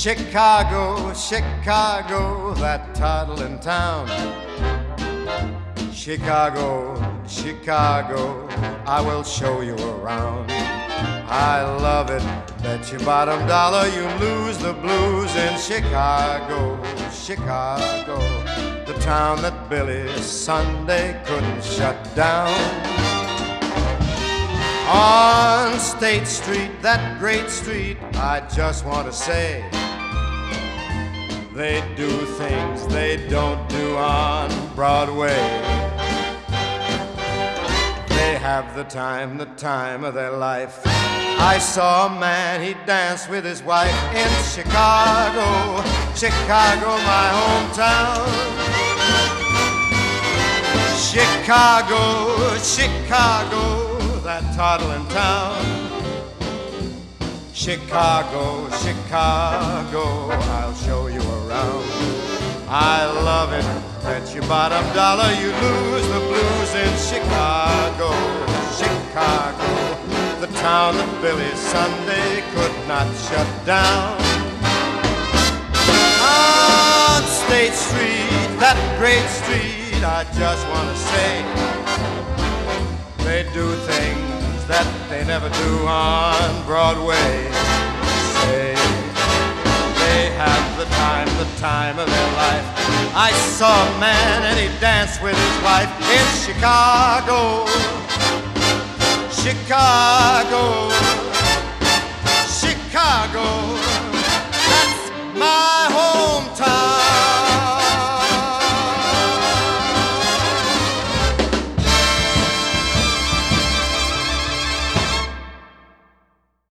Chicago, Chicago, that toddling town. Chicago, Chicago, I will show you around. I love it, bet your bottom dollar you lose the blues in Chicago, Chicago, the town that Billy Sunday couldn't shut down. On State Street, that great street, I just want to say, they do things they don't do on Broadway. They have the time of their life. I saw a man, he danced with his wife in Chicago, Chicago, my hometown. Chicago, Chicago, that toddling town. Chicago, Chicago, I'll show you around. I love it, bet your bottom dollar you lose the blues in Chicago, Chicago, the town that Billy Sunday could not shut down. On State Street, that great street, I just want to say, they do things that they never do on Broadway. Say, they have the time of their life. I saw a man and he danced with his wife in Chicago, Chicago, Chicago, that's my home.